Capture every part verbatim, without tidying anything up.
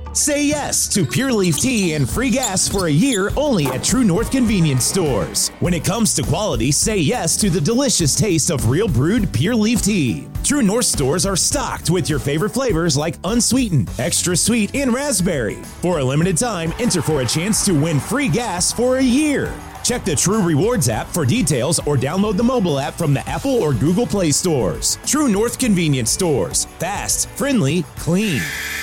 Say yes to Pure Leaf Tea and free gas for a year only at True North Convenience Stores. When it comes to quality, say yes to the delicious taste of real brewed Pure Leaf Tea. True North stores are stocked with your favorite flavors like unsweetened, extra sweet, and raspberry. For a limited time, enter for a chance to win free gas for a year. Check the True Rewards app for details or download the mobile app from the Apple or Google Play stores. True North Convenience Stores. Fast, friendly, clean.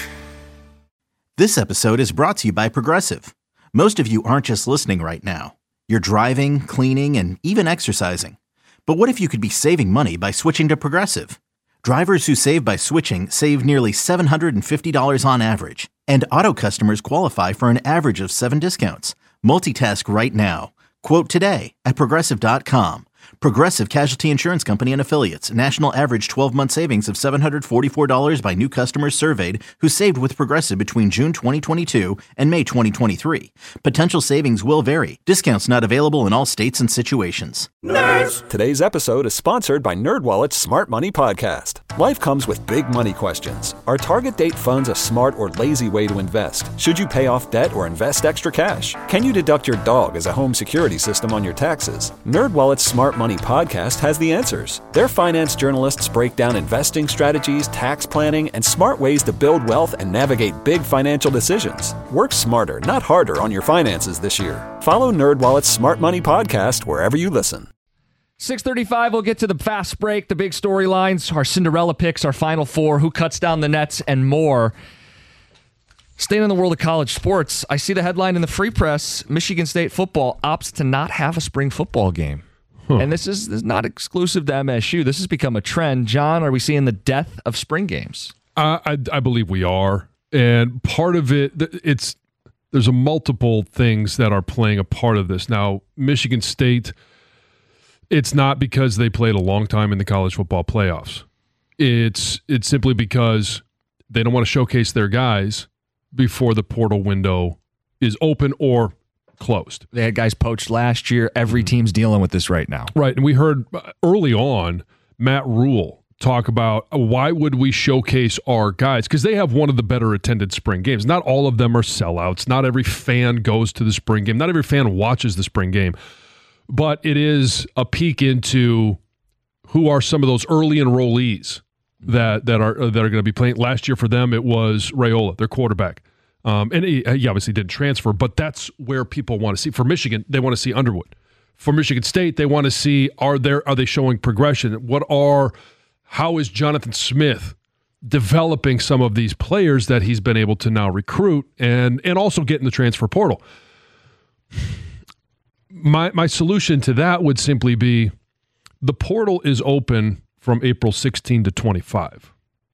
This episode is brought to you by Progressive. Most of you aren't just listening right now. You're driving, cleaning, and even exercising. But what if you could be saving money by switching to Progressive? Drivers who save by switching save nearly seven hundred fifty dollars on average. And auto customers qualify for an average of seven discounts. Multitask right now. Quote today at Progressive dot com. Progressive Casualty Insurance Company and Affiliates. National average twelve-month savings of seven hundred forty-four dollars by new customers surveyed who saved with Progressive between June twenty twenty-two and May twenty twenty-three. Potential savings will vary. Discounts not available in all states and situations. Nerds! Today's episode is sponsored by NerdWallet's Smart Money Podcast. Life comes with big money questions. Are target date funds a smart or lazy way to invest? Should you pay off debt or invest extra cash? Can you deduct your dog as a home security system on your taxes? NerdWallet's Smart Money Podcast has the answers. Their finance journalists break down investing strategies, tax planning, and smart ways to build wealth and navigate big financial decisions. Work smarter, not harder on your finances this year. Follow NerdWallet's Smart Money Podcast wherever you listen. six thirty-five, we'll get to the fast break, the big storylines, our Cinderella picks, our Final Four, who cuts down the nets, and more. Staying in the world of college sports, I see the headline in the Free Press, Michigan State football opts to not have a spring football game. Huh. And this is, this is not exclusive to M S U. This has become a trend. John, are we seeing the death of spring games? Uh, I, I believe we are. And part of it, it's there's a multiple things that are playing a part of this. Now, Michigan State, it's not because they played a long time in the college football playoffs. It's it's simply because they don't want to showcase their guys before the portal window is open or closed. They had guys poached last year. Every team's dealing with this right now. Right, and we heard early on Matt Rule talk about why would we showcase our guys? Because they have one of the better attended spring games. Not all of them are sellouts. Not every fan goes to the spring game. Not every fan watches the spring game. But it is a peek into who are some of those early enrollees that that are that are going to be playing. Last year for them, it was Raiola, their quarterback. Um, and he, he obviously didn't transfer, but that's where people want to see. For Michigan, they want to see Underwood. For Michigan State, they want to see, are there are they showing progression? What are, how is Jonathan Smith developing some of these players that he's been able to now recruit and and also get in the transfer portal? My my solution to that would simply be the portal is open from April sixteenth to twenty-five.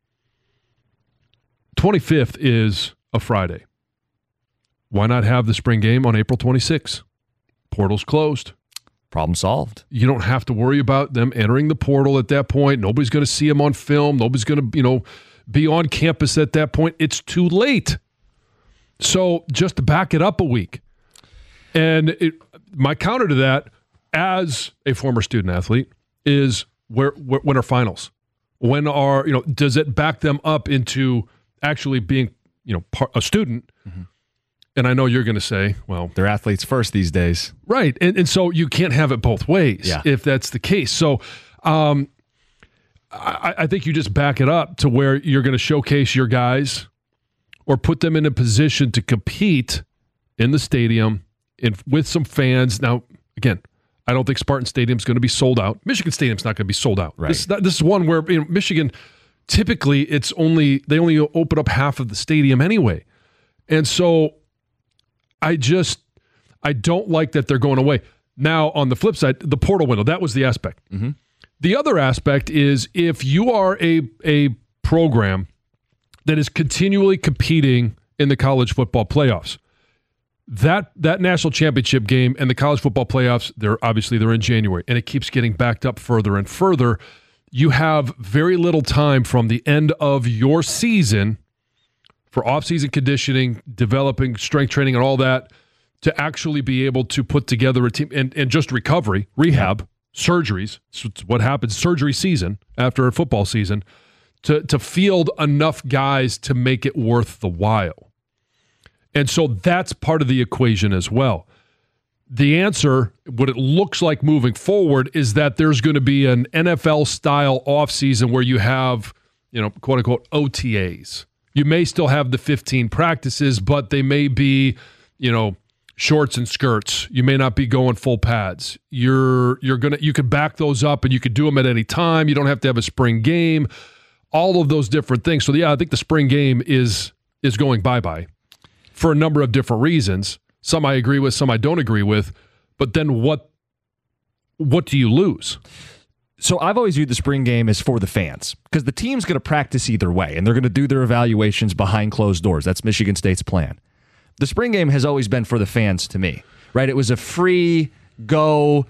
twenty-fifth is a Friday. Why not have the spring game on April twenty-sixth? Portal's closed. Problem solved. You don't have to worry about them entering the portal at that point. Nobody's going to see them on film. Nobody's going to, you know, be on campus at that point. It's too late. So just to back it up a week. And it, my counter to that, as a former student athlete, is where, where when are finals? When are, you know, does it back them up into actually being, you know, part, a student? Mm-hmm. And I know you're going to say, well, they're athletes first these days. Right. And and so you can't have it both ways yeah. if that's the case. So um, I, I think you just back it up to where you're going to showcase your guys or put them in a position to compete in the stadium in, with some fans. Now, again, I don't think Spartan Stadium's going to be sold out. Michigan Stadium's not going to be sold out. Right. This, this is one where, you know, Michigan, typically it's only, they only open up half of the stadium anyway. And so I just, I don't like that they're going away. Now, on the flip side, the portal window, that was the aspect. Mm-hmm. The other aspect is if you are a, a program that is continually competing in the college football playoffs, that that national championship game and the college football playoffs, they're obviously they're in January, and it keeps getting backed up further and further. You have very little time from the end of your season for off-season conditioning, developing strength training and all that, to actually be able to put together a team and, and just recovery, rehab, surgeries. So it's what happens, surgery season after a football season, to, to field enough guys to make it worth the while. And so that's part of the equation as well. The answer, what it looks like moving forward, is that there's going to be an N F L-style offseason where you have, you know, quote-unquote O T As. You may still have the fifteen practices, but they may be, you know, shorts and skirts. You may not be going full pads. You're you're gonna you could back those up and you could do them at any time. You don't have to have a spring game. All of those different things. So yeah, I think the spring game is is going bye-bye for a number of different reasons. Some I agree with, some I don't agree with. But then what what do you lose? So I've always viewed the spring game as for the fans because the team's going to practice either way, and they're going to do their evaluations behind closed doors. That's Michigan State's plan. The spring game has always been for the fans to me, right? It was a free go,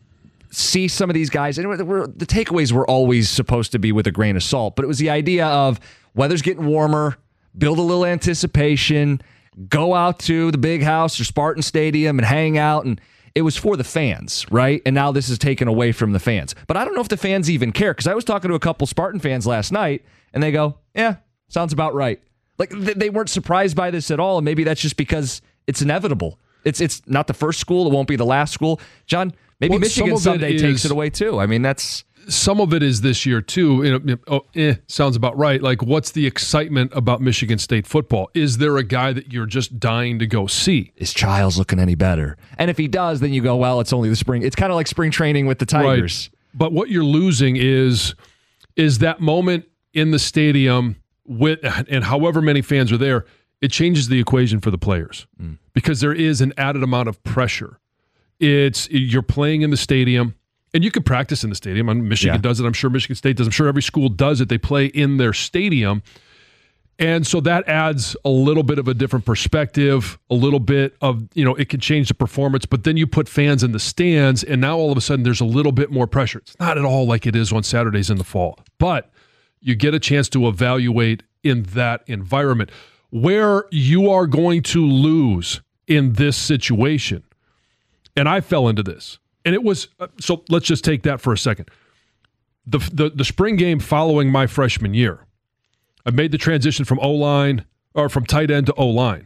see some of these guys. And we're, the takeaways were always supposed to be with a grain of salt, but it was the idea of weather's getting warmer, build a little anticipation, go out to the big house or Spartan Stadium and hang out, and it was for the fans, right? And now this is taken away from the fans. But I don't know if the fans even care, because I was talking to a couple Spartan fans last night, and they go, yeah, sounds about right. Like, they weren't surprised by this at all, and maybe that's just because it's inevitable. It's it's not the first school. It won't be the last school. John, maybe well, Michigan someday is, takes it away, too. I mean, that's... Some of it is this year, too. You know, oh, eh, sounds about right. Like, what's the excitement about Michigan State football? Is there a guy that you're just dying to go see? Is Childs looking any better? And if he does, then you go, well, it's only the spring. It's kind of like spring training with the Tigers. Right. But what you're losing is, is that moment in the stadium with, and however many fans are there, it changes the equation for the players mm. because there is an added amount of pressure. It's you're playing in the stadium. And you can practice in the stadium. I mean, Michigan yeah. does it. I'm sure Michigan State does. I'm sure every school does it. They play in their stadium. And so that adds a little bit of a different perspective, a little bit of, you know, it can change the performance. But then you put fans in the stands, and now all of a sudden there's a little bit more pressure. It's not at all like it is on Saturdays in the fall. But you get a chance to evaluate in that environment. Where you are going to lose in this situation, and I fell into this. And it was, so let's just take that for a second. The, the the spring game following my freshman year, I made the transition from O-line, or from tight end to O-line.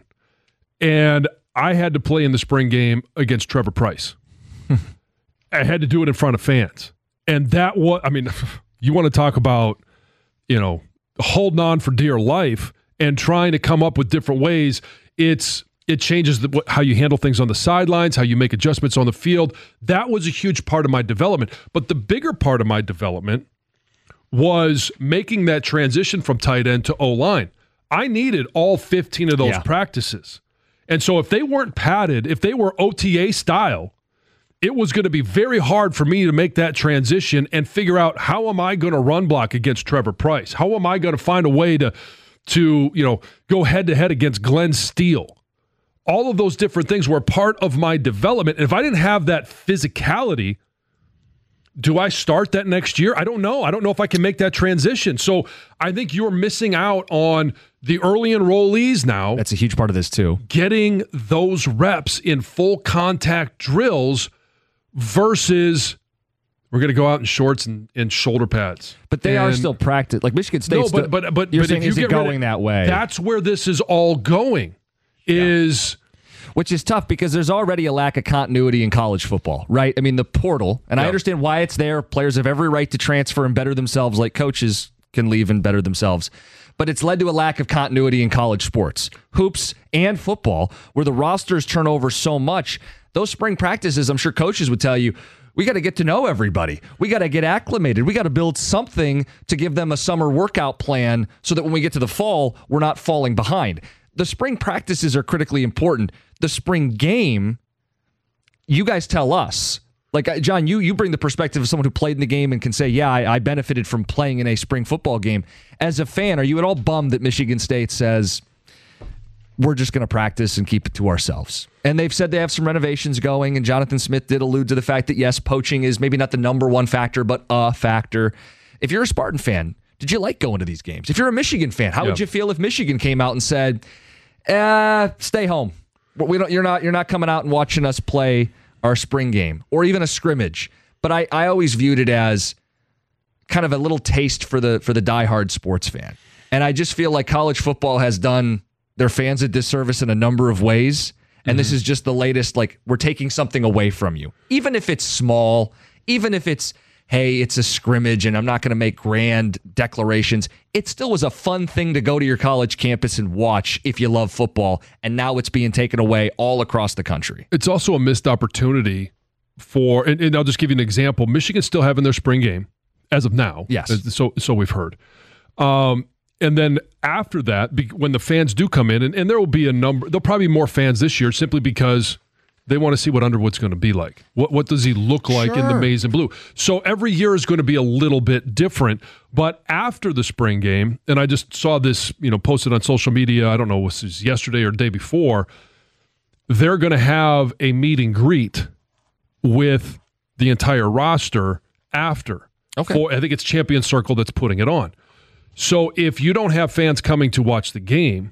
And I had to play in the spring game against Trevor Pryce. I had to do it in front of fans. And that was, I mean, you want to talk about, you know, holding on for dear life and trying to come up with different ways. It's, It changes the, how you handle things on the sidelines, how you make adjustments on the field. That was a huge part of my development. But the bigger part of my development was making that transition from tight end to O-line. I needed all fifteen of those yeah. practices. And so if they weren't padded, if they were O T A style, it was going to be very hard for me to make that transition and figure out, how am I going to run block against Trevor Pryce? How am I going to find a way to, to you know, go head-to-head against Glenn Steele? All of those different things were part of my development. And if I didn't have that physicality, do I start that next year? I don't know. I don't know if I can make that transition. So I think you're missing out on the early enrollees now. That's a huge part of this too. Getting those reps in full contact drills versus we're going to go out in shorts and, and shoulder pads. But they and, are still practice. Like Michigan State. No, but, but, but, you're but saying if you is get it going of, that way? That's where this is all going. Is yeah. Which is tough because there's already a lack of continuity in college football, right? I mean, the portal, and yeah. I understand why it's there. Players have every right to transfer and better themselves, like coaches can leave and better themselves. But it's led to a lack of continuity in college sports, hoops and football, where the rosters turn over so much. Those spring practices, I'm sure coaches would tell you, we got to get to know everybody. We got to get acclimated. We got to build something to give them a summer workout plan so that when we get to the fall, we're not falling behind. The spring practices are critically important. The spring game, you guys tell us. Like, John, you you bring the perspective of someone who played in the game and can say, yeah, I, I benefited from playing in a spring football game. As a fan, are you at all bummed that Michigan State says, we're just going to practice and keep it to ourselves? And they've said they have some renovations going, and Jonathan Smith did allude to the fact that, yes, poaching is maybe not the number one factor, but a factor. If you're a Spartan fan, did you like going to these games? If you're a Michigan fan, how yeah. would you feel if Michigan came out and said, Uh, stay home. We don't. You're not. You're not coming out and watching us play our spring game or even a scrimmage. But I, I always viewed it as kind of a little taste for the for the diehard sports fan. And I just feel like college football has done their fans a disservice in a number of ways. And mm-hmm. this is just the latest, like, we're taking something away from you. Even if it's small, even if it's, hey, it's a scrimmage and I'm not going to make grand declarations. It still was a fun thing to go to your college campus and watch if you love football. And now it's being taken away all across the country. It's also a missed opportunity for, and, and I'll just give you an example. Michigan's still having their spring game as of now. Yes. So, so we've heard. Um, And then after that, when the fans do come in, and, and there will be a number, there'll probably be more fans this year simply because they want to see what Underwood's going to be like. What what does he look like sure. in the maize and blue? So every year is going to be a little bit different. But after the spring game, and I just saw this, you know, posted on social media, I don't know, was this yesterday or the day before, they're going to have a meet and greet with the entire roster after. Okay. For, I think it's Champion Circle that's putting it on. So if you don't have fans coming to watch the game,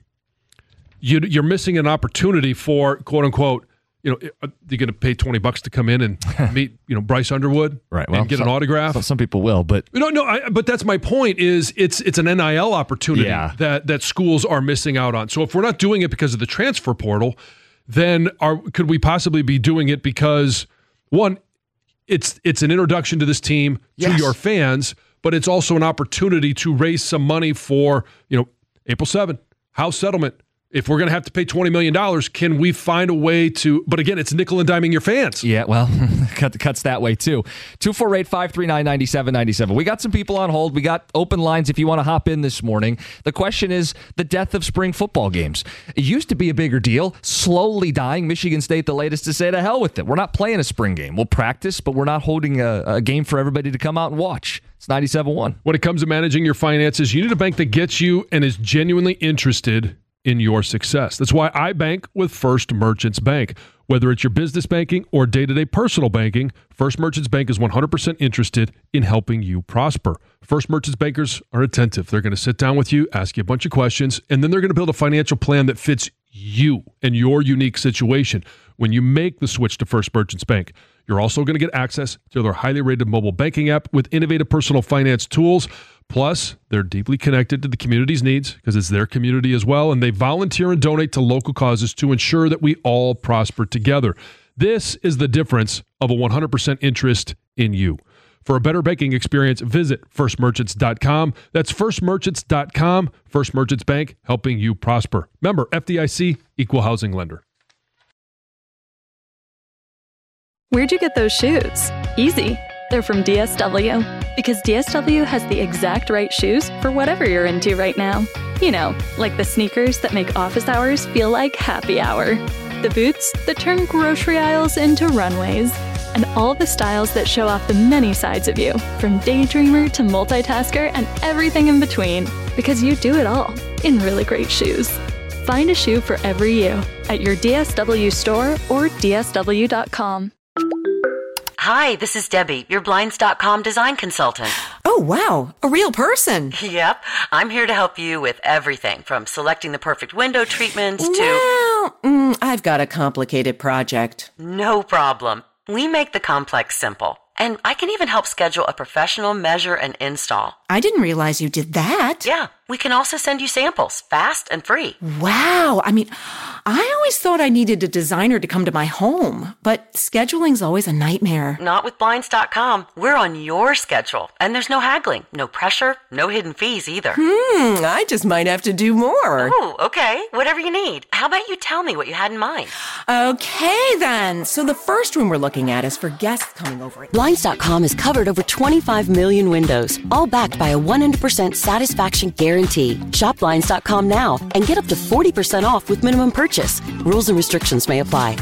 you, you're missing an opportunity for, quote unquote, you know, you're going to pay twenty bucks to come in and meet, you know, Bryce Underwood, right? Well, and get some, an autograph. Some people will, but no, no. I, but that's my point. Is it's it's an N I L opportunity yeah. that that schools are missing out on. So if we're not doing it because of the transfer portal, then are could we possibly be doing it because one, it's it's an introduction to this team yes. to your fans. But it's also an opportunity to raise some money for, you know, April seventh, house settlement. If we're going to have to pay twenty million dollars, can we find a way to, but again, it's nickel and diming your fans. Yeah, well, cut, cuts that way too. two four eight, five three nine, nine seven nine seven. We got some people on hold. We got open lines if you want to hop in this morning. The question is the death of spring football games. It used to be a bigger deal, slowly dying. Michigan State, the latest to say to hell with it. We're not playing a spring game. We'll practice, but we're not holding a, a game for everybody to come out and watch. It's ninety-seven point one. When it comes to managing your finances, you need a bank that gets you and is genuinely interested in your success. That's why I bank with First Merchants Bank. Whether it's your business banking or day-to-day personal banking, First Merchants Bank is one hundred percent interested in helping you prosper. First Merchants bankers are attentive. They're going to sit down with you, ask you a bunch of questions, and then they're going to build a financial plan that fits you and your unique situation. When you make the switch to First Merchants Bank, you're also going to get access to their highly rated mobile banking app with innovative personal finance tools. Plus, they're deeply connected to the community's needs because it's their community as well, and they volunteer and donate to local causes to ensure that we all prosper together. This is the difference of a one hundred percent interest in you. For a better banking experience, visit first merchants dot com. That's first merchants dot com. First Merchants Bank, helping you prosper. Member F D I C, Equal Housing Lender. Where'd you get those shoes? Easy. They're from D S W. Because D S W has the exact right shoes for whatever you're into right now. You know, like the sneakers that make office hours feel like happy hour. The boots that turn grocery aisles into runways. And all the styles that show off the many sides of you, from daydreamer to multitasker and everything in between. Because you do it all in really great shoes. Find a shoe for every you at your D S W store or D S W dot com. Hi, this is Debbie, your Blinds dot com design consultant. Oh, wow. A real person. Yep. I'm here to help you with everything from selecting the perfect window treatments to... Well, mm, I've got a complicated project. No problem. We make the complex simple. And I can even help schedule a professional measure and install. I didn't realize you did that. Yeah. We can also send you samples, fast and free. Wow. I mean, I always thought I needed a designer to come to my home, but scheduling's always a nightmare. Not with Blinds dot com. We're on your schedule, and there's no haggling, no pressure, no hidden fees either. Hmm, I just might have to do more. Oh, okay. Whatever you need. How about you tell me what you had in mind? Okay, then. So the first room we're looking at is for guests coming over. Blinds dot com has covered over twenty-five million windows, all backed by a one hundred percent satisfaction guarantee. Shop Blinds dot com now and get up to forty percent off with minimum purchase. Rules and restrictions may apply.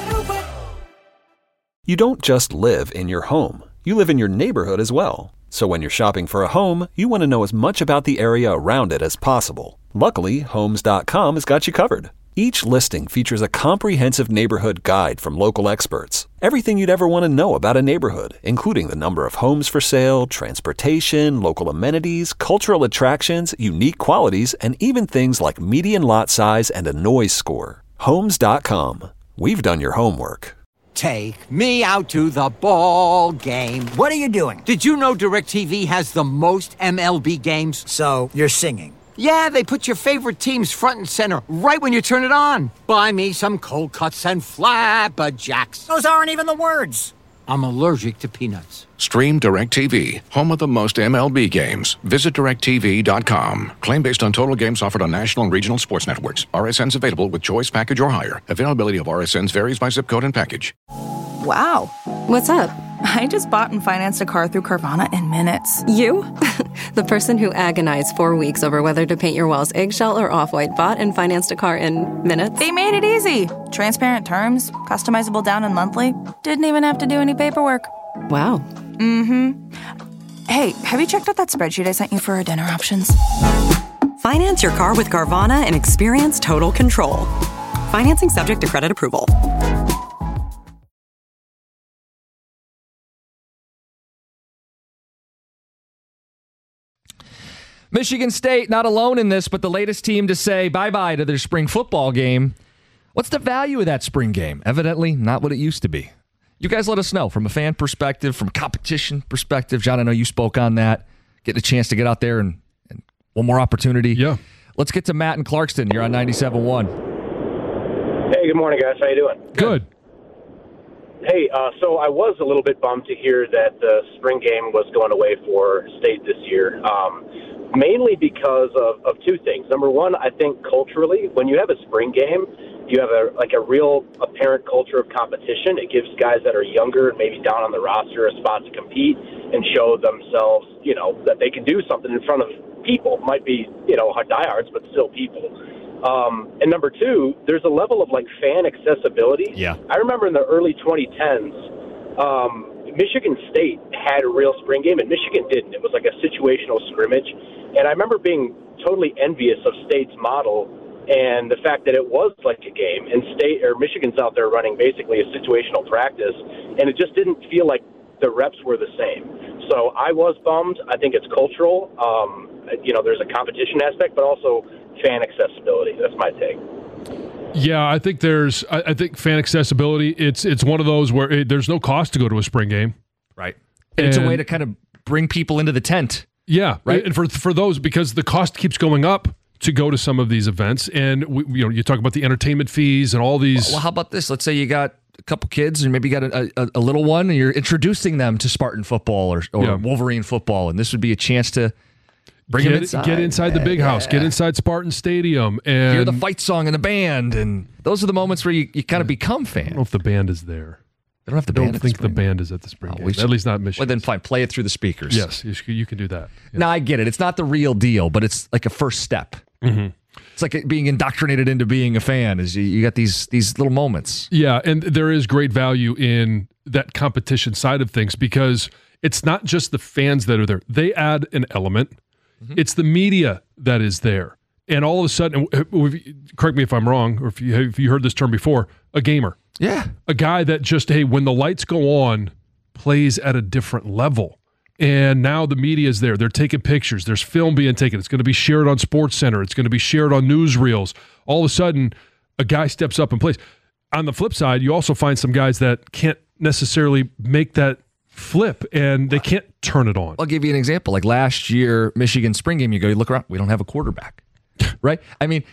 You don't just live in your home. You live in your neighborhood as well. So when you're shopping for a home, you want to know as much about the area around it as possible. Luckily, Homes dot com has got you covered. Each listing features a comprehensive neighborhood guide from local experts. Everything you'd ever want to know about a neighborhood, including the number of homes for sale, transportation, local amenities, cultural attractions, unique qualities, and even things like median lot size and a noise score. Homes dot com. We've done your homework. Take me out to the ball game. What are you doing? Did you know DirecTV has the most M L B games? So, you're singing. Yeah, they put your favorite teams front and center right when you turn it on. Buy me some cold cuts and flapjacks. Those aren't even the words. I'm allergic to peanuts. Stream DirecTV, home of the most M L B games. Visit direct T V dot com. Claim based on total games offered on national and regional sports networks. R S Ns available with choice package or higher. Availability of R S Ns varies by zip code and package. Wow. What's up? I just bought and financed a car through Carvana in minutes. You? The person who agonized four weeks over whether to paint your walls eggshell or off-white bought and financed a car in minutes? They made it easy. Transparent terms, customizable down and monthly. Didn't even have to do any paperwork. Wow. Mm-hmm. Hey, have you checked out that spreadsheet I sent you for our dinner options? Finance your car with Carvana and experience total control. Financing subject to credit approval. Michigan State, not alone in this, but the latest team to say bye-bye to their spring football game. What's the value of that spring game? Evidently, not what it used to be. You guys let us know from a fan perspective, from competition perspective. John, I know you spoke on that. Getting a chance to get out there and, and one more opportunity. Yeah. Let's get to Matt in Clarkston. You're on ninety-seven point one. Hey, good morning, guys. How you doing? Good. Hey, uh, so I was a little bit bummed to hear that the spring game was going away for State this year. Um, Mainly because of, of two things. Number one, I think culturally, when you have a spring game, you have a like a real apparent culture of competition. It gives guys that are younger and maybe down on the roster a spot to compete and show themselves, you know, that they can do something in front of people. Might be, you know, diehards, but still people. Um, and number two, there's a level of like fan accessibility. Yeah. I remember in the early twenty tens, um, Michigan State had a real spring game, and Michigan didn't. It was like a situational scrimmage. And I remember being totally envious of State's model and the fact that it was like a game. And State or Michigan's out there running basically a situational practice, and it just didn't feel like the reps were the same. So I was bummed. I think it's cultural. Um, you know, there's a competition aspect, but also fan accessibility. That's my take. Yeah, I think there's. I, I think fan accessibility. It's it's one of those where it, there's no cost to go to a spring game, right? And, and it's a way to kind of bring people into the tent. Yeah, right. And for for those, because the cost keeps going up to go to some of these events, and we, you know, you talk about the entertainment fees and all these. Well, how about this? Let's say you got a couple kids, and maybe you got a, a, a little one, and you're introducing them to Spartan football or, or yeah. Wolverine football, and this would be a chance to bring get, them inside. Get inside the big yeah. house. Get inside Spartan Stadium and hear the fight song and the band, and those are the moments where you, you kind of become fans. I don't know if the band is there. They don't have the I don't band. think the, the band is at the spring oh, game. Should, at least not Michigan. Well, then fine. Play it through the speakers. Yes, you, you can do that. Yes. Now I get it. It's not the real deal, but it's like a first step. Mm-hmm. It's like being indoctrinated into being a fan. Is you, you got these these little moments. Yeah, and there is great value in that competition side of things because it's not just the fans that are there. They add an element. Mm-hmm. It's the media that is there, and all of a sudden, correct me if I'm wrong, or if you have you heard this term before, a gamer. Yeah. A guy that just, hey, when the lights go on, plays at a different level. And now the media is there. They're taking pictures. There's film being taken. It's going to be shared on SportsCenter. It's going to be shared on newsreels. All of a sudden, a guy steps up and plays. On the flip side, you also find some guys that can't necessarily make that flip, and they can't turn it on. I'll give you an example. Like last year, Michigan spring game, you go, you look around, we don't have a quarterback. Right? I mean...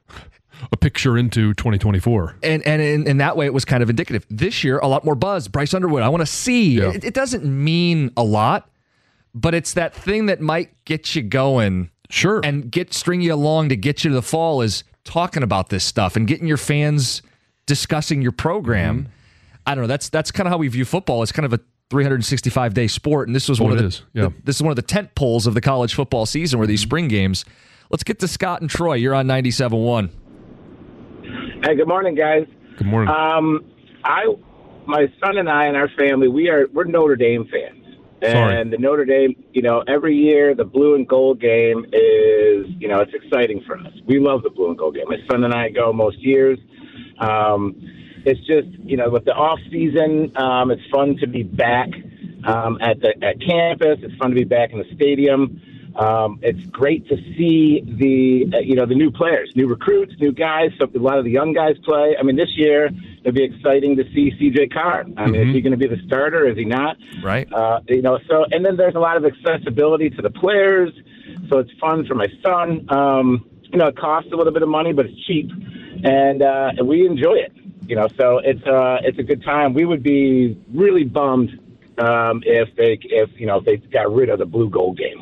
a picture into twenty twenty-four. And and in, in that way, it was kind of indicative. This year, a lot more buzz. Bryce Underwood, I want to see. Yeah. It, it doesn't mean a lot, but it's that thing that might get you going. Sure. And get string you along to get you to the fall is talking about this stuff and getting your fans discussing your program. Mm-hmm. I don't know. That's that's kind of how we view football. It's kind of a three hundred sixty-five day sport, and this was oh, one of the, is. Yeah. the this is one of the tent poles of the college football season, where these spring games. Let's get to Scott and Troy. You're on ninety-seven point one. Hey, good morning, guys. Good morning. Um, I, my son and I and our family, we are we're Notre Dame fans, and Sorry. the Notre Dame, you know, every year the blue and gold game is, you know, it's exciting for us. We love the blue and gold game. My son and I go most years. Um, it's just, you know, with the off season, um, it's fun to be back um, at the at campus. It's fun to be back in the stadium. Um, it's great to see the, uh, you know, the new players, new recruits, new guys. So a lot of the young guys play. I mean, this year it'll be exciting to see C J Carr. I mean, mm-hmm. is he going to be the starter? Is he not? Right. Uh, you know, so, and then there's a lot of accessibility to the players. so it's fun for my son. Um, you know, it costs a little bit of money, but it's cheap, and uh, we enjoy it. You know, so it's uh, it's a good time. We would be really bummed um, if they if you know if they got rid of the blue gold game.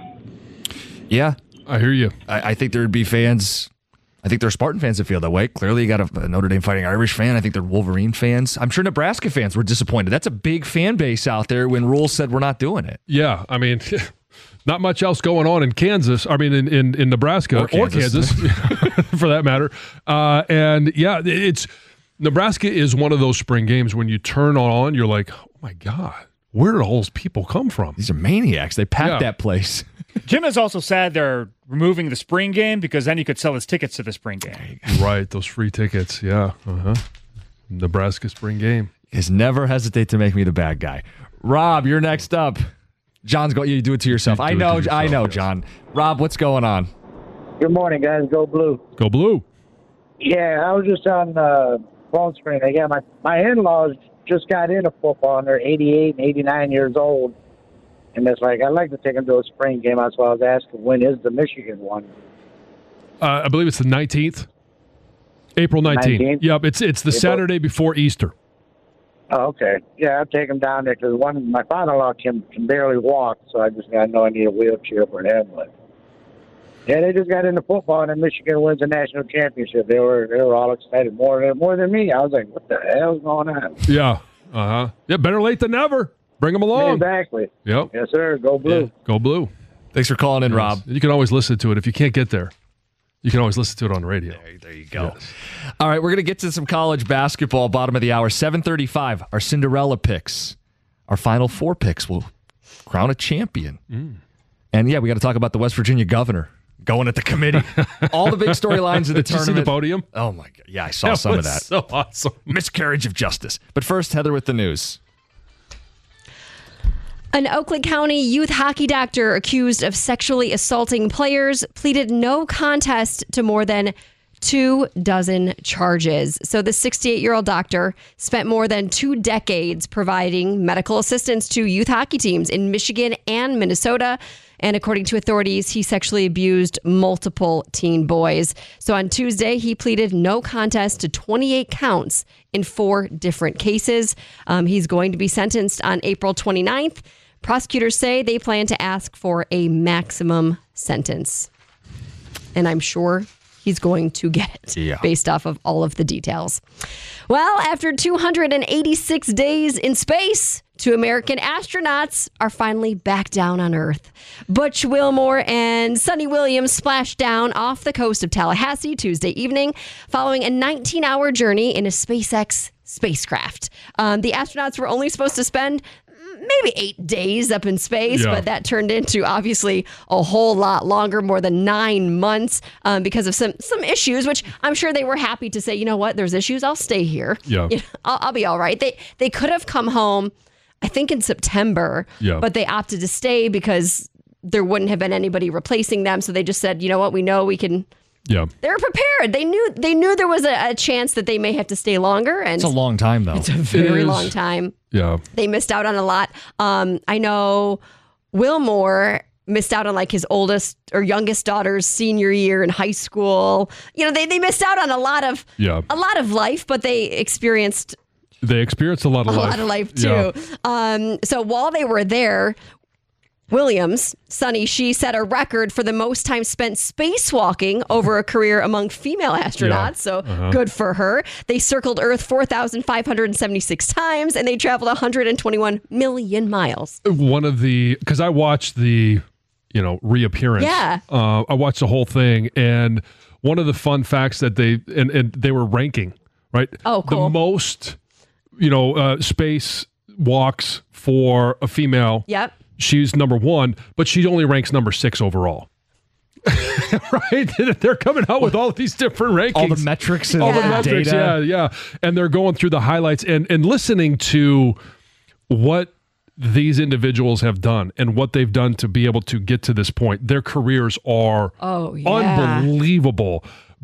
Yeah, I hear you. I, I think there would be fans. I think there are Spartan fans that feel that way. Clearly, you got a, a Notre Dame Fighting Irish fan. I think they're Wolverine fans. I'm sure Nebraska fans were disappointed. That's a big fan base out there when Rule said we're not doing it. Yeah, I mean, not much else going on in Kansas. I mean, in, in, in Nebraska or Kansas, or Kansas for that matter. Uh, and yeah, it's Nebraska is one of those spring games when you turn on, you're like, oh my God, where did all those people come from? These are maniacs. They packed Yeah. that place. Jim has also said they're removing the spring game because then you could sell his tickets to the spring game. Right, those free tickets. Yeah. Uh-huh. Nebraska spring game. Is never hesitate to make me the bad guy. Rob, you're next up. John's going. You do it to yourself. I do it know. to yourself, I know, yes. John. Rob, what's going on? Good morning, guys. Go Blue. Go Blue. Yeah, I was just on uh, phone screen. Again, my, my in-laws just got into football, and they're eighty-eight and eighty-nine years old. And it's like, I'd like to take them to a spring game. That's why I was asking, when is the Michigan one? Uh, I believe it's the nineteenth. April nineteenth. nineteenth? Yep, it's it's the April. Saturday before Easter. Oh, okay. Yeah, I'll take them down there because one, my father-in-law can, can barely walk, so I just got to know I need a wheelchair for him. But yeah, they just got into football, and then Michigan wins the national championship. They were they were all excited, more than more than me. I was like, what the hell's going on? Yeah. Uh-huh. Yeah, better late than never. Bring them along. Exactly. Yep. Yes, sir. Go Blue. Yeah, go Blue. Thanks for calling in, Yes. Rob. You can always listen to it. If you can't get there, you can always listen to it on the radio. There, there you go. Yes. All right, we're going to get to some college basketball, bottom of the hour. seven thirty-five, our Cinderella picks. Our Final Four picks will crown a champion. Mm. And, yeah, we got to talk about the West Virginia governor going at the committee. All the big storylines of the Did you see tournament. the podium? Oh, my God. Yeah, I saw That some of was that. so awesome. Miscarriage of justice. But first, Heather with the news. An Oakland County youth hockey doctor accused of sexually assaulting players pleaded no contest to more than two dozen charges. So the sixty-eight-year-old doctor spent more than two decades providing medical assistance to youth hockey teams in Michigan and Minnesota. And according to authorities, he sexually abused multiple teen boys. So on Tuesday, he pleaded no contest to twenty-eight counts in four different cases. Um, he's going to be sentenced on April twenty-ninth. Prosecutors say they plan to ask for a maximum sentence. And I'm sure he's going to get it Yeah. based off of all of the details. Well, after two hundred eighty-six days in space, two American astronauts are finally back down on Earth. Butch Wilmore and Sonny Williams splashed down off the coast of Tallahassee Tuesday evening following a nineteen-hour journey in a SpaceX spacecraft. Um, the astronauts were only supposed to spend maybe eight days up in space, Yeah. but that turned into obviously a whole lot longer, more than nine months um, because of some some issues, which I'm sure they were happy to say, you know what, there's issues, I'll stay here. Yeah. You know, I'll, I'll be all right. They, they could have come home, I think in September, Yeah. but they opted to stay because there wouldn't have been anybody replacing them. So they just said, you know what, we know we can. Yeah. They were prepared. They knew they knew there was a, a chance that they may have to stay longer. And It's a long time, though. It's a very long time. Yeah. They missed out on a lot. Um, I know Wilmore missed out on like his oldest or youngest daughter's senior year in high school. You know, they, they missed out on a lot of Yeah. a lot of life, but they experienced They experienced a lot of a life. lot of life Yeah. too. Um, so while they were there, Williams, Sonny, she set a record for the most time spent spacewalking over a career among female astronauts. Yeah. So Uh-huh. good for her. They circled Earth four thousand five hundred seventy-six times and they traveled one hundred twenty-one million miles. One of the, because I watched the, you know, reappearance. Yeah. Uh, I watched the whole thing, and one of the fun facts that they, and, and they were ranking, right? Oh, cool. The most, you know, uh, space walks for a female. Yep. She's number one, but she only ranks number six overall. Right? They're coming out with all of these different rankings. All the metrics and all the the metrics, data. yeah, yeah. And they're going through the highlights and, and listening to what these individuals have done and what they've done to be able to get to this point. Their careers are Oh, yeah. unbelievable.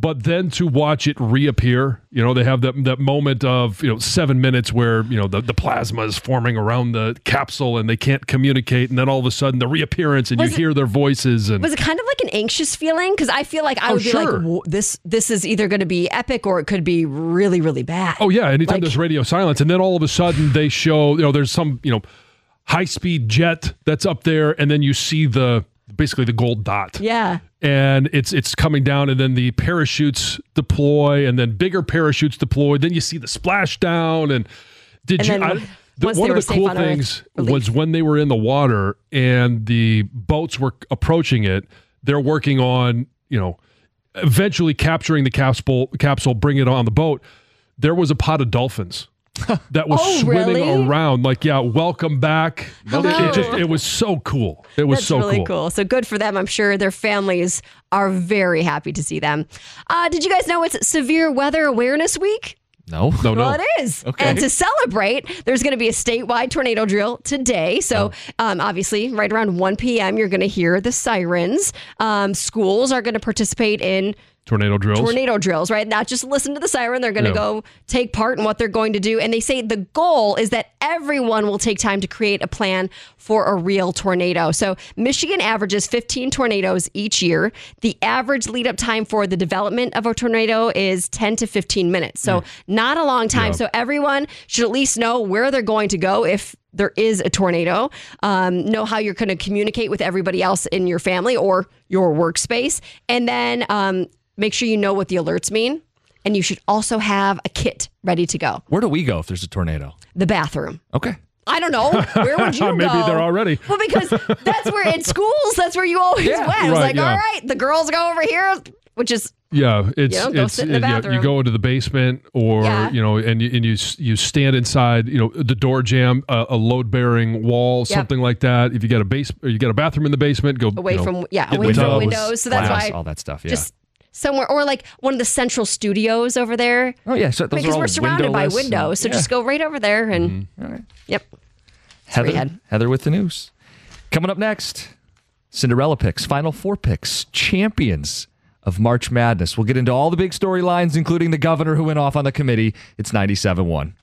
But then to watch it reappear, you know, they have that that moment of, you know, seven minutes where, you know, the, the plasma is forming around the capsule and they can't communicate. And then all of a sudden the reappearance and Was you it- hear their voices. And Was it kind of like an anxious feeling? Because I feel like I Oh, would be sure. like, "Whoa, this this is either going to be epic or it could be really, really bad. Oh, yeah. Anytime Like- there's radio silence. And then all of a sudden they show, you know, there's some, you know, high-speed jet that's up there. And then you see the basically the gold dot. Yeah. And it's it's coming down, and then the parachutes deploy, and then bigger parachutes deploy. Then you see the splashdown. And did And you? then I, once the, they one were of the safe cool on Earth, things was when they were in the water and the boats were approaching it. They're working on, you know, eventually capturing the capsule, capsule, bring it on the boat. There was a pod of dolphins that was Oh, swimming really? around. Like, yeah, welcome back. Hello. It, just, it was so cool. It was That's so really cool. cool. So good for them. I'm sure their families are very happy to see them. Uh, did you guys know it's Severe Weather Awareness Week? No. No, no. Well, it is. Okay. And to celebrate, there's going to be a statewide tornado drill today. So, um, obviously, right around one p.m., you're going to hear the sirens. Um, schools are going to participate in Tornado drills. tornado drills, right? Not just listen to the siren. They're going to Yeah. go take part in what they're going to do. And they say the goal is that everyone will take time to create a plan for a real tornado. So Michigan averages fifteen tornadoes each year. The average lead up time for the development of a tornado is ten to fifteen minutes. So not a long time. Yeah. So everyone should at least know where they're going to go if there is a tornado, um, know how you're going to communicate with everybody else in your family or your workspace. And then um, make sure you know what the alerts mean. And you should also have a kit ready to go. Where do we go if there's a tornado? The bathroom. Okay. I don't know. Where would you Maybe go? they're already. Well, because that's where in schools, that's where you always Yeah. went. It was Right, like, yeah. all right, the girls go over here, which is Yeah, it's You know, go it's sit in the yeah, you bathroom. go into the basement, or Yeah. you know, and you and you you stand inside, you know, the door jam, a, a load bearing wall, Yep. something like that. If you got a base, or you got a bathroom in the basement, go away you know, from yeah, get away from windows. windows. So that's glass, why all that stuff. Yeah. just somewhere or like one of the central studios over there. Oh, yeah, so those are because all we're surrounded by windowless and- windows, so yeah. just go right over there and yep. where you Heather, head. Heather with the news. Coming up next, Cinderella picks, Final Four picks, champions of March Madness. We'll get into all the big storylines, including the governor who went off on the committee. It's ninety-seven one.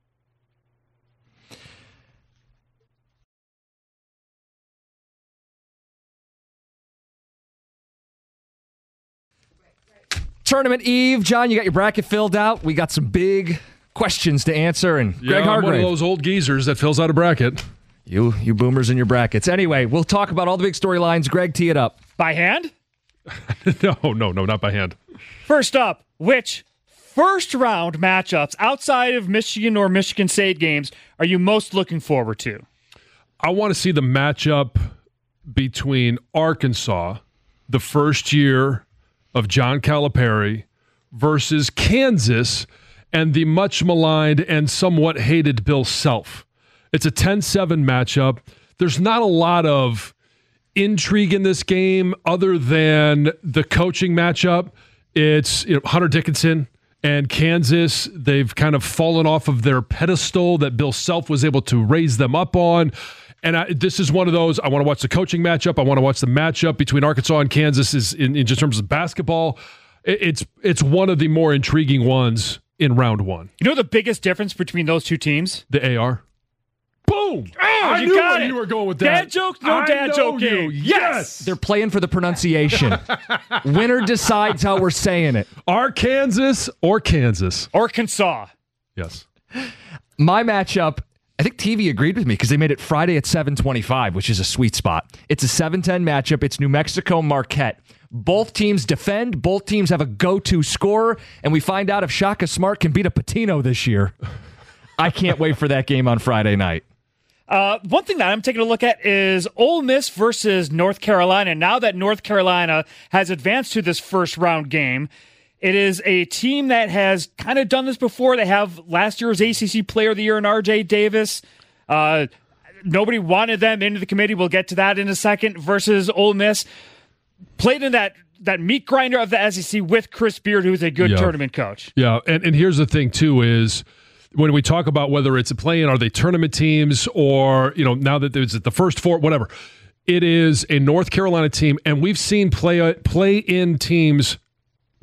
Tournament Eve. John, you got your bracket filled out. We got some big questions to answer. And Yeah, Greg I'm one Hargrave. of those old geezers that fills out a bracket. You, you boomers in your brackets. Anyway, we'll talk about all the big storylines. Greg, tee it up. By hand? no, no, no, not by hand. First up, which first round matchups outside of Michigan or Michigan State games are you most looking forward to? I want to see the matchup between Arkansas, the first year of John Calipari, versus Kansas and the much maligned and somewhat hated Bill Self. It's a ten seven matchup. There's not a lot of intrigue in this game other than the coaching matchup. It's, you know, Hunter Dickinson and Kansas. They've kind of fallen off of their pedestal that Bill Self was able to raise them up on. And I, this is one of those, I want to watch the coaching matchup. I want to watch the matchup between Arkansas and Kansas is in, in just terms of basketball. It, it's it's one of the more intriguing ones in round one. You know the biggest difference between those two teams? The A R. Boom! Oh, I you knew got where it. you were going with Dad that. joke? No I dad know joke you. game. Yes! They're playing for the pronunciation. Winner decides how we're saying it. Arkansas or Kansas? Arkansas. Yes. My matchup, I think T V agreed with me because they made it Friday at seven twenty-five, which is a sweet spot. It's a seven ten matchup. It's New Mexico Marquette. Both teams defend. Both teams have a go-to scorer, and we find out if Shaka Smart can beat a Patino this year. I can't wait for that game on Friday night. Uh, one thing that I'm taking a look at is Ole Miss versus North Carolina. Now that North Carolina has advanced to this first round game, it is a team that has kind of done this before. They have last year's A C C Player of the Year in R J Davis. Uh, nobody wanted them into the committee. We'll get to that in a second. Versus Ole Miss. Played in that, that meat grinder of the S E C with Chris Beard, who's a good Yeah. tournament coach. Yeah, and, and here's the thing, too, is when we talk about whether it's a play-in, are they tournament teams or, you know, now that there's the first four, whatever. It is a North Carolina team, and we've seen play play-in teams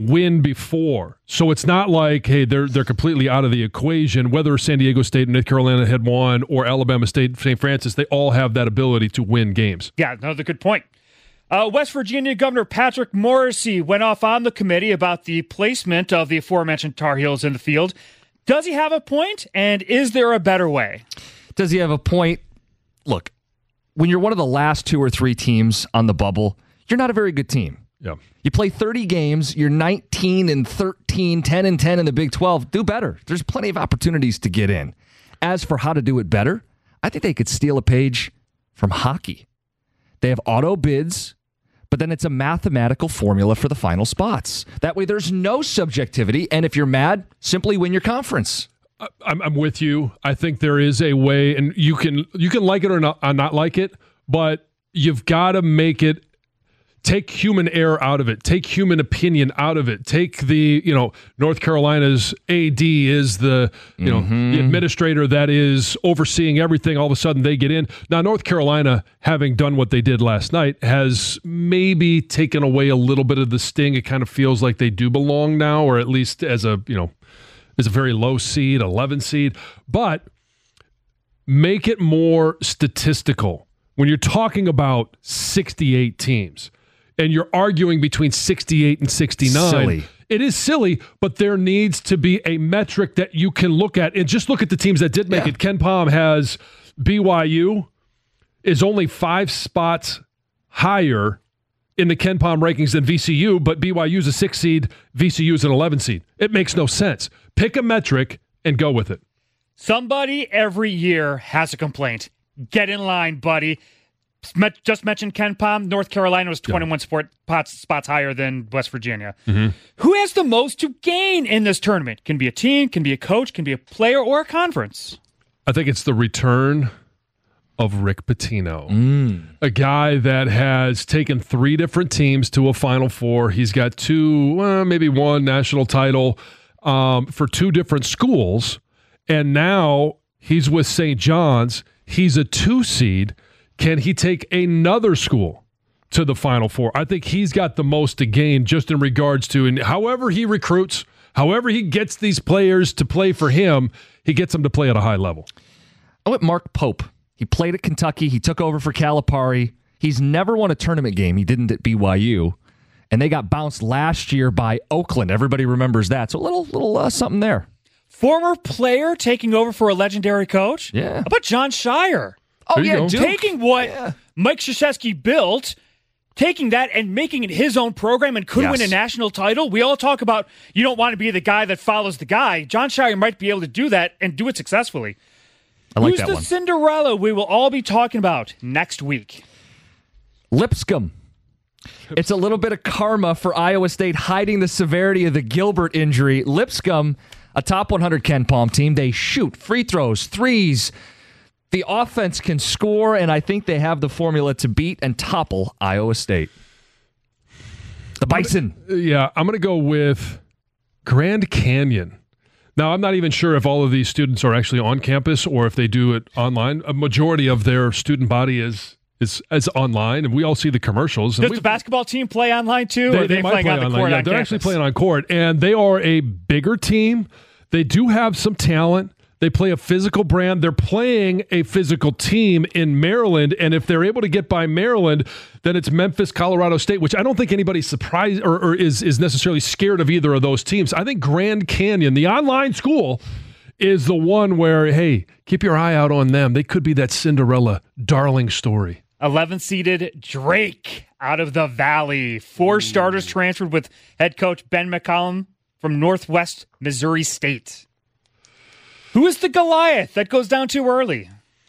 win before. So it's not like, hey, they're they're completely out of the equation. Whether San Diego State and North Carolina had won or Alabama State, Saint Francis, they all have that ability to win games. Yeah, another good point. Uh, West Virginia Governor Patrick Morrisey went off on the committee about the placement of the aforementioned Tar Heels in the field. Does he have a point, and is there a better way? Does he have a point? Look, when you're one of the last two or three teams on the bubble, you're not a very good team. Yeah. You play thirty games, you're nineteen and thirteen, ten and ten in the Big twelve. Do better. There's plenty of opportunities to get in. As for how to do it better, I think they could steal a page from hockey. They have auto bids, but then it's a mathematical formula for the final spots. That way there's no subjectivity, and if you're mad, simply win your conference. I'm, I'm with you. I think there is a way, and you can you can like it or not, or not like it, but you've got to make it, take human error out of it, take human opinion out of it, take the, you know, North Carolina's A D is the, you know, mm-hmm. the administrator that is overseeing everything. All of a sudden they get in. Now, North Carolina, having done what they did last night, has maybe taken away a little bit of the sting. It kind of feels like they do belong now, or at least as a, you know, as a very low seed, eleven seed. But make it more statistical. When you're talking about sixty-eight teams, and you're arguing between sixty-eight and sixty-nine. Silly. It is silly, but there needs to be a metric that you can look at. And just look at the teams that did make yeah. it. Ken Pom has B Y U is only five spots higher in the Ken Pom rankings than V C U, but B Y U is a six seed, V C U is an eleven seed. It makes no sense. Pick a metric and go with it. Somebody every year has a complaint. Get in line, buddy. Just mentioned Ken Pom. North Carolina was twenty-one yeah. sport, spots, spots higher than West Virginia. Mm-hmm. Who has the most to gain in this tournament? Can be a team, can be a coach, can be a player, or a conference. I think it's the return of Rick Pitino, mm. a guy that has taken three different teams to a Final Four. He's got two, well, maybe one national title um, for two different schools, and now he's with Saint John's. He's a two seed. Can he take another school to the Final Four? I think he's got the most to gain just in regards to, and however he recruits, however he gets these players to play for him, he gets them to play at a high level. I went Mark Pope. He played at Kentucky. He took over for Calipari. He's never won a tournament game. He didn't at B Y U. And they got bounced last year by Oakland. Everybody remembers that. So a little, little uh, something there. Former player taking over for a legendary coach? Yeah. How about John Shire? Oh, yeah, Duke. Taking what yeah. Mike Krzyzewski built, taking that and making it his own program and could yes. win a national title. We all talk about you don't want to be the guy that follows the guy. John Shire might be able to do that and do it successfully. I like Who's that the one. Cinderella we will all be talking about next week? Lipscomb. It's a little bit of karma for Iowa State hiding the severity of the Gilbert injury. Lipscomb, a top one hundred Ken Pom team, they shoot free throws, threes. The offense can score, and I think they have the formula to beat and topple Iowa State. The Bison. I'm gonna, yeah, I'm going to go with Grand Canyon. Now, I'm not even sure if all of these students are actually on campus or if they do it online. A majority of their student body is is, is online, and we all see the commercials. Does the basketball team play online too? They, or are they, they might playing play on the online. court Yeah, on they're campus? actually playing on court, and they are a bigger team. They do have some talent. They play a physical brand. They're playing a physical team in Maryland, and if they're able to get by Maryland, then it's Memphis, Colorado State, which I don't think anybody's surprised or, or is, is necessarily scared of either of those teams. I think Grand Canyon, the online school, is the one where, hey, keep your eye out on them. They could be that Cinderella darling story. eleven-seeded Drake out of the Valley. Four starters transferred with head coach Ben McCollum from Northwest Missouri State. Who is the Goliath that goes down too early?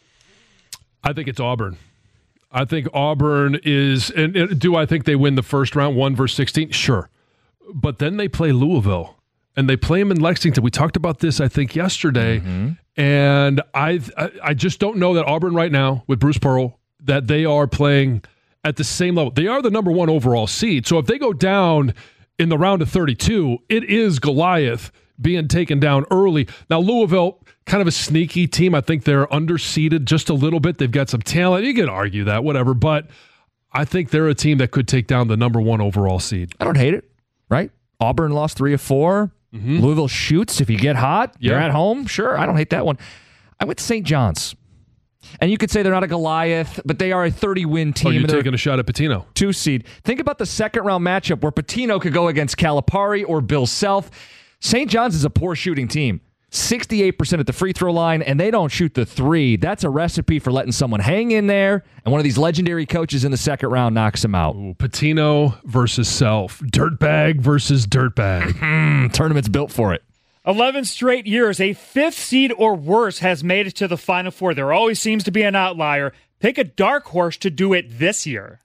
I think it's Auburn. I think Auburn is, and, and do I think they win the first round, one versus sixteen? Sure. But then they play Louisville, and they play them in Lexington. We talked about this, I think, yesterday, mm-hmm. and I, I just don't know that Auburn right now, with Bruce Pearl, that they are playing at the same level. They are the number one overall seed, so if they go down in the round of thirty-two, it is Goliath being taken down early. Now, Louisville, kind of a sneaky team. I think they're underseeded just a little bit. They've got some talent. You can argue that, whatever. But I think they're a team that could take down the number one overall seed. I don't hate it, right? Auburn lost three of four. Mm-hmm. Louisville shoots. If you get hot, yeah. you're at home. Sure, I don't hate that one. I went to Saint John's. And you could say they're not a Goliath, but they are a thirty-win team. Oh, you're taking a shot at Pitino. Two seed. Think about the second-round matchup where Pitino could go against Calipari or Bill Self. Saint John's is a poor shooting team. sixty-eight percent at the free throw line, and they don't shoot the three. That's a recipe for letting someone hang in there, and one of these legendary coaches in the second round knocks him out. Ooh, Pitino versus Self. Dirtbag versus dirtbag. Tournament's built for it. eleven straight years, a fifth seed or worse has made it to the Final Four. There always seems to be an outlier. Pick a dark horse to do it this year.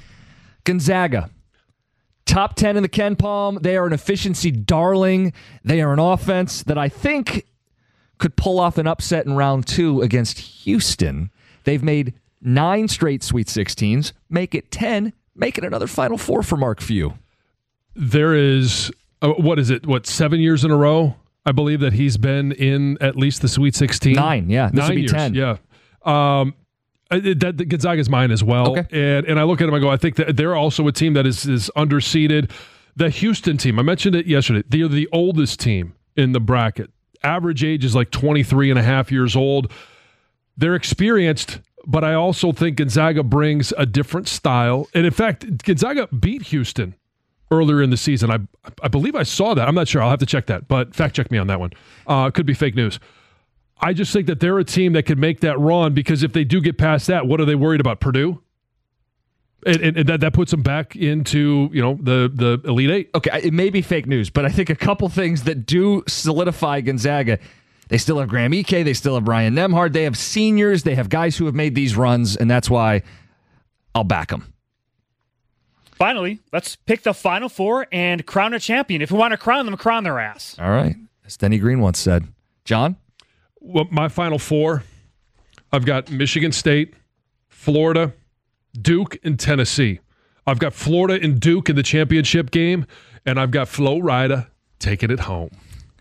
Gonzaga. Top ten in the Ken Palm. They are an efficiency darling. They are an offense that I think could pull off an upset in round two against Houston. They've made nine straight Sweet sixteens. Make it ten. Make it another Final Four for Mark Few. There is, uh, what is it, what, seven years in a row? I believe that he's been in at least the Sweet sixteen. Nine, yeah. This Nine would be years, ten. yeah. Um, that, that Gonzaga's mine as well. Okay. And and I look at them, I go, I think that they're also a team that is, is underseeded. The Houston team, I mentioned it yesterday, they're the oldest team in the bracket. Average age is like twenty-three and a half years old. They're experienced, but I also think Gonzaga brings a different style. And in fact, Gonzaga beat Houston earlier in the season. I I believe I saw that. I'm not sure. I'll have to check that. But fact check me on that one. Uh, could be fake news. I just think that they're a team that could make that run because if they do get past that, what are they worried about? Purdue? And, and, and that, that puts them back into, you know, the, the Elite Eight. Okay, it may be fake news, but I think a couple things that do solidify Gonzaga. They still have Graham Ike. They still have Brian Nemhard. They have seniors. They have guys who have made these runs, and that's why I'll back them. Finally, let's pick the Final Four and crown a champion. If we want to crown them, crown their ass. All right. As Denny Green once said. John? Well, my Final Four, I've got Michigan State, Florida, Duke, and Tennessee. I've got Florida and Duke in the championship game, and I've got Flo Rida taking it home.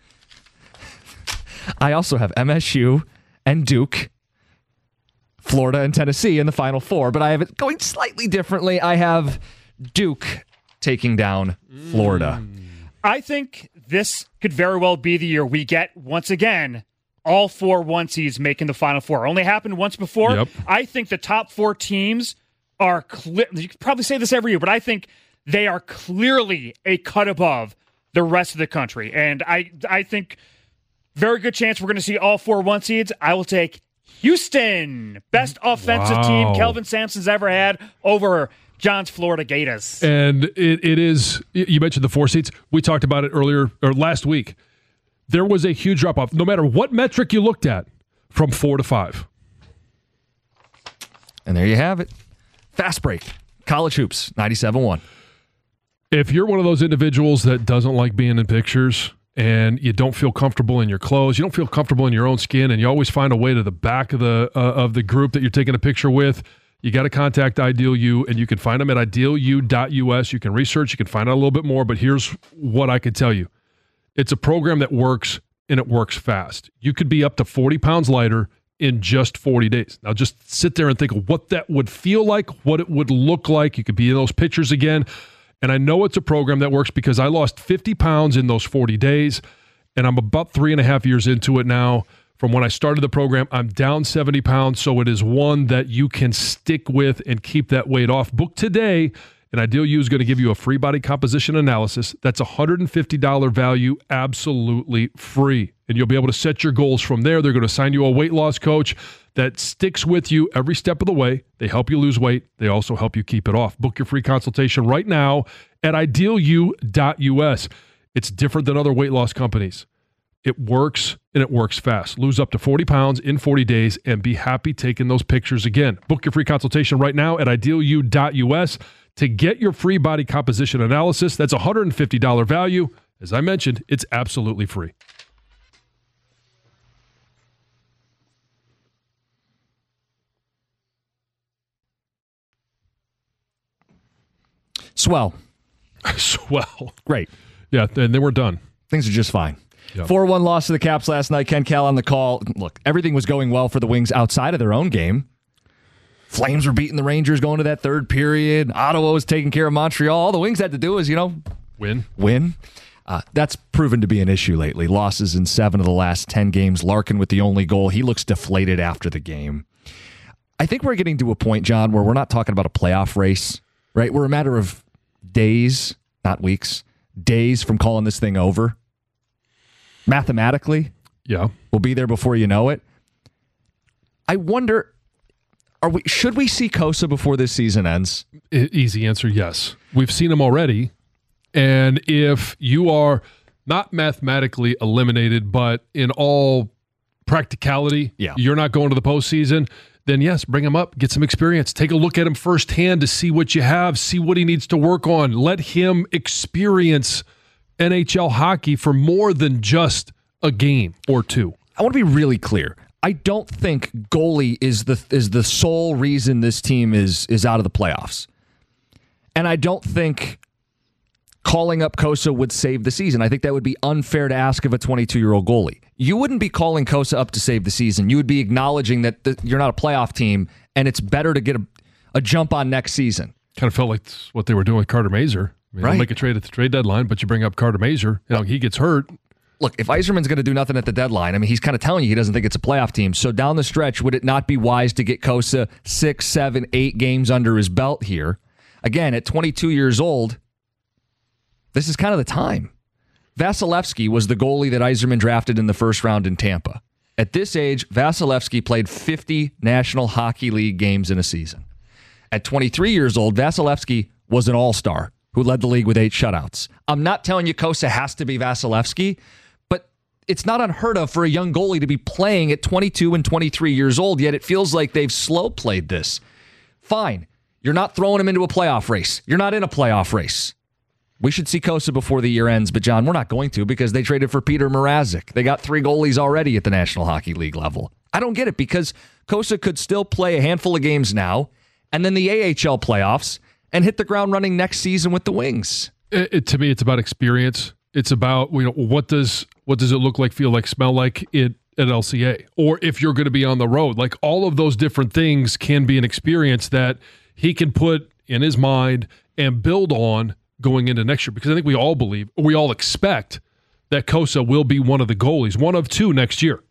I also have M S U and Duke, Florida and Tennessee in the Final Four, but I have it going slightly differently. I have Duke taking down Florida. I think this could very well be the year we get, once again, all four one seeds making the Final Four. Only happened once before. Yep. I think the top four teams are clear. You could probably say this every year, but I think they are clearly a cut above the rest of the country. And I, I think very good chance we're going to see all four one seeds. I will take Houston, best offensive Wow. team Kelvin Sampson's ever had, over John's Florida Gators. And it, it is, you mentioned the four seats. We talked about it earlier, or last week. There was a huge drop-off, no matter what metric you looked at, from four to five. And there you have it. Fast break. College Hoops, ninety-seven one. If you're one of those individuals that doesn't like being in pictures and you don't feel comfortable in your clothes, you don't feel comfortable in your own skin, and you always find a way to the back of the uh, of the group that you're taking a picture with, you got to contact Ideal U, and you can find them at ideal u dot u s. You can research, you can find out a little bit more, but here's what I could tell you. It's a program that works, and it works fast. You could be up to forty pounds lighter in just forty days. Now just sit there and think of what that would feel like, what it would look like. You could be in those pictures again. And I know it's a program that works because I lost fifty pounds in those forty days, and I'm about three and a half years into it now. From when I started the program, I'm down seventy pounds, so it is one that you can stick with and keep that weight off. Book today, and Ideal U is going to give you a free body composition analysis. That's a one hundred fifty dollars value, absolutely free. And you'll be able to set your goals from there. They're going to assign you a weight loss coach that sticks with you every step of the way. They help you lose weight. They also help you keep it off. Book your free consultation right now at ideal u dot u s. It's different than other weight loss companies. It works, and it works fast. Lose up to forty pounds in forty days and be happy taking those pictures again. Book your free consultation right now at ideal u dot u s to get your free body composition analysis. That's a one hundred fifty dollars value. As I mentioned, it's absolutely free. Swell. Swell. Great. Yeah, and they were done. Things are just fine. Yep. four one loss to the Caps last night. Ken Cal on the call. Look, everything was going well for the Wings outside of their own game. Flames were beating the Rangers going to that third period. Ottawa was taking care of Montreal. All the Wings had to do is, you know, Win. Win. Uh, that's proven to be an issue lately. Losses in seven of the last ten games. Larkin with the only goal. He looks deflated after the game. I think we're getting to a point, John, where we're not talking about a playoff race, right? We're a matter of days, not weeks, days from calling this thing over. Mathematically, yeah, we'll be there before you know it. I wonder, are we? Should we see Kosa before this season ends? E- easy answer, yes. We've seen him already. And if you are not mathematically eliminated, but in all practicality, yeah. you're not going to the postseason, then yes, bring him up, get some experience. Take a look at him firsthand to see what you have, see what he needs to work on. Let him experience N H L hockey for more than just a game or two. I want to be really clear. I don't think goalie is the is the sole reason this team is is out of the playoffs. And I don't think calling up Kosa would save the season. I think that would be unfair to ask of a twenty-two-year-old goalie. You wouldn't be calling Kosa up to save the season. You would be acknowledging that the, you're not a playoff team, and it's better to get a, a jump on next season. Kind of felt like what they were doing with Carter Mazur. I mean, right. They'll make a trade at the trade deadline, but you bring up Carter Mazur, you know, he gets hurt. Look, if Yzerman's going to do nothing at the deadline, I mean, he's kind of telling you he doesn't think it's a playoff team. So down the stretch, would it not be wise to get Kosa six, seven, eight games under his belt here? Again, at twenty-two years old, this is kind of the time. Vasilevsky was the goalie that Yzerman drafted in the first round in Tampa. At this age, Vasilevsky played fifty National Hockey League games in a season. At twenty-three years old, Vasilevsky was an all-star who led the league with eight shutouts. I'm not telling you Kosa has to be Vasilevsky, but it's not unheard of for a young goalie to be playing at twenty-two and twenty-three years old, yet it feels like they've slow played this. Fine. You're not throwing him into a playoff race. You're not in a playoff race. We should see Kosa before the year ends, but John, we're not going to because they traded for Peter Mrazek. They got three goalies already at the National Hockey League level. I don't get it because Kosa could still play a handful of games now and then the A H L playoffs and hit the ground running next season with the Wings. It, it, to me, it's about experience. It's about, you know, what does what does it look like, feel like, smell like it at L C A? Or if you're going to be on the road, like all of those different things can be an experience that he can put in his mind and build on going into next year. Because I think we all believe, we all expect that Kosa will be one of the goalies, one of two next year.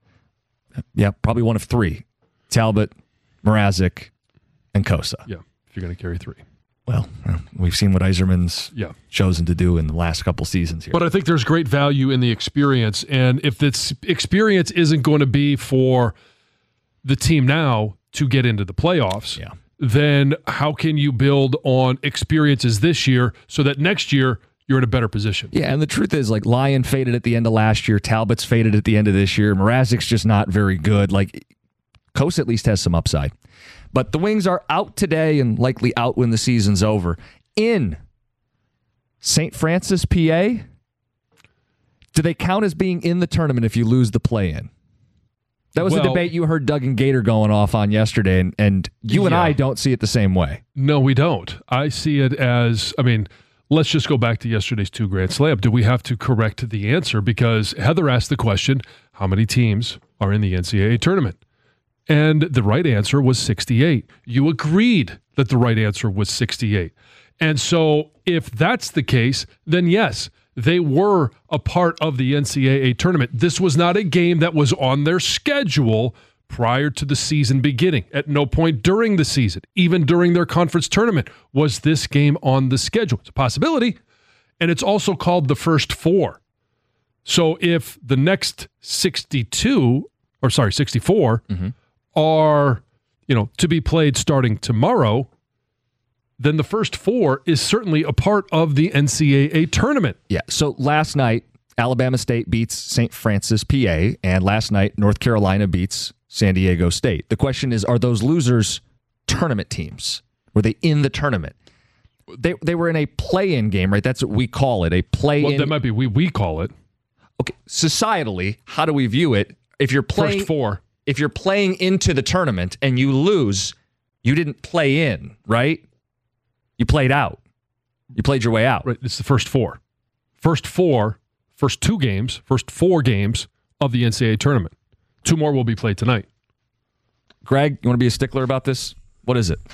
Yeah, probably one of three. Talbot, Mrazek, and Kosa. Yeah, if you're going to carry three. Well, we've seen what Yzerman's yeah. chosen to do in the last couple seasons here. But I think there's great value in the experience. And if this experience isn't going to be for the team now to get into the playoffs, yeah. then how can you build on experiences this year so that next year you're in a better position? Yeah, and the truth is, like, Lyon faded at the end of last year. Talbot's faded at the end of this year. Mrazek's just not very good. Like, Kosa at least has some upside. But the Wings are out today and likely out when the season's over. In Saint Francis, P A, do they count as being in the tournament if you lose the play-in? That was well, a debate you heard Doug and Gator going off on yesterday, and, and you and yeah. I don't see it the same way. No, we don't. I see it as, I mean, let's just go back to yesterday's two Grand Slam. Do we have to correct the answer? Because Heather asked the question, how many teams are in the N C double A tournament? And the right answer was sixty-eight. You agreed that the right answer was sixty-eight. And so if that's the case, then yes, they were a part of the N C double A tournament. This was not a game that was on their schedule prior to the season beginning. At no point during the season, even during their conference tournament, was this game on the schedule. It's a possibility, and it's also called the first four. So if the next sixty-two, or sorry, sixty-four, mm-hmm. are, you know, to be played starting tomorrow, then the first four is certainly a part of the N C double A tournament. Yeah, so last night, Alabama State beats Saint Francis, P A, and last night, North Carolina beats San Diego State. The question is, are those losers tournament teams? Were they in the tournament? They they were in a play-in game, right? That's what we call it, a play-in. Well, that might be we we call it. Okay, societally, how do we view it? If you're playing first four. If you're playing into the tournament and you lose, you didn't play in, right? You played out. You played your way out. Right. It's the first four. First four, first two games, first four games of the N C double A tournament. Two more will be played tonight. Greg, you want to be a stickler about this? What is it?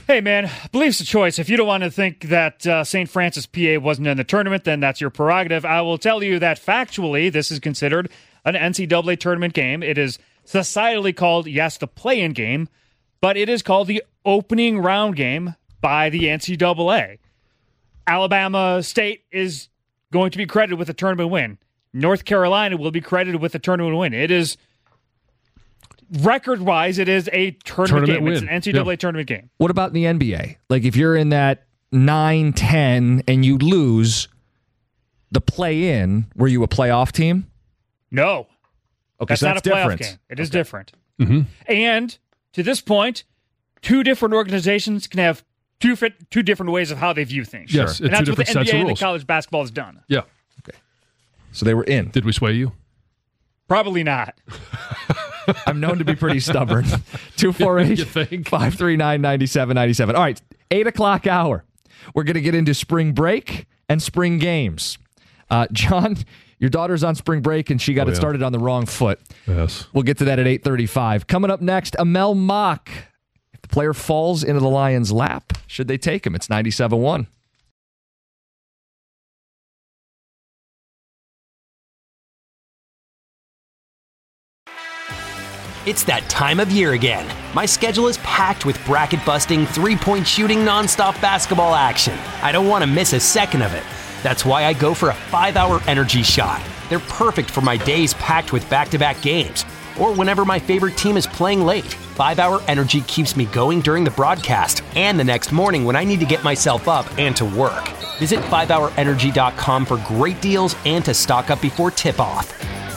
Hey, man, belief's a choice. If you don't want to think that uh, Saint Francis, P A wasn't in the tournament, then that's your prerogative. I will tell you that factually, this is considered an N C double A tournament game. It is societally called, yes, the play-in game, but it is called the opening round game by the N C double A. Alabama State is going to be credited with a tournament win. North Carolina will be credited with a tournament win. It is, record-wise, it is a tournament, tournament game. Win. It's an N C double A yeah. tournament game. What about in the N B A? Like, if you're in that nine ten and you lose the play-in, were you a playoff team? No. Okay, that's, so not that's a playoff different. game. It okay. is different. Mm-hmm. And to this point, two different organizations can have two fit, two different ways of how they view things. Yes, sure. And two that's what the different N B A sets of and the rules. college basketball has done. Yeah. Okay. So they were in. Did we sway you? Probably not. I'm known to be pretty stubborn. two four eight, five three nine, nine seven nine seven. All right, eight o'clock hour. We're going to get into spring break and spring games. Uh, John, your daughter's on spring break, and she got oh, it yeah. started on the wrong foot. Yes. We'll get to that at eight thirty-five. Coming up next, Amel Mock. If the player falls into the Lions' lap, should they take him? It's ninety-seven one. It's that time of year again. My schedule is packed with bracket-busting, three-point shooting, nonstop basketball action. I don't want to miss a second of it. That's why I go for a five-hour energy shot. They're perfect for my days packed with back-to-back games, or whenever my favorite team is playing late. five-hour energy keeps me going during the broadcast and the next morning when I need to get myself up and to work. Visit five hour energy dot com for great deals and to stock up before tip-off.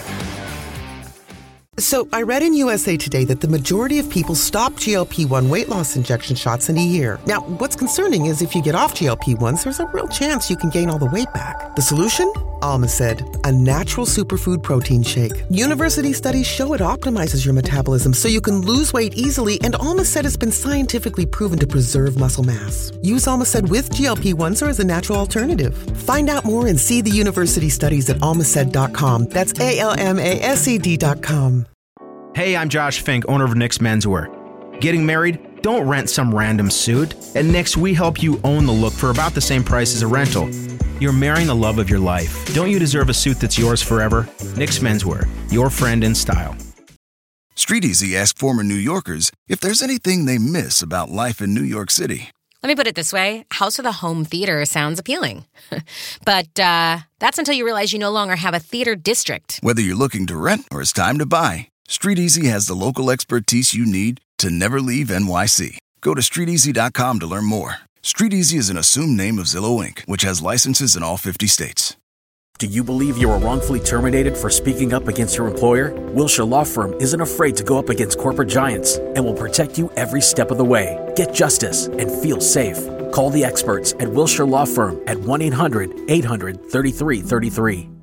So, I read in U S A Today that the majority of people stop G L P one weight loss injection shots in a year. Now, what's concerning is if you get off G L P ones, there's a real chance you can gain all the weight back. The solution? Alma said, a natural superfood protein shake. University studies show it optimizes your metabolism so you can lose weight easily, and Alma said it's been scientifically proven to preserve muscle mass. Use Alma said with G L P ones or as a natural alternative. Find out more and see the university studies at almaced dot com. That's A L M A S E D dot com. Hey, I'm Josh Fink, owner of Nick's Menswear. Getting married? Don't rent some random suit. At Nick's, we help you own the look for about the same price as a rental. You're marrying the love of your life. Don't you deserve a suit that's yours forever? Nick's Menswear, your friend in style. Street Easy asked former New Yorkers if there's anything they miss about life in New York City. Let me put it this way. House with a home theater sounds appealing. But uh, that's until you realize you no longer have a theater district. Whether you're looking to rent or it's time to buy, Street Easy has the local expertise you need to never leave N Y C. Go to street easy dot com to learn more. Street Easy is an assumed name of Zillow Incorporated, which has licenses in all fifty states. Do you believe you were wrongfully terminated for speaking up against your employer? Wilshire Law Firm isn't afraid to go up against corporate giants and will protect you every step of the way. Get justice and feel safe. Call the experts at Wilshire Law Firm at one eight hundred eight hundred thirty-three thirty-three.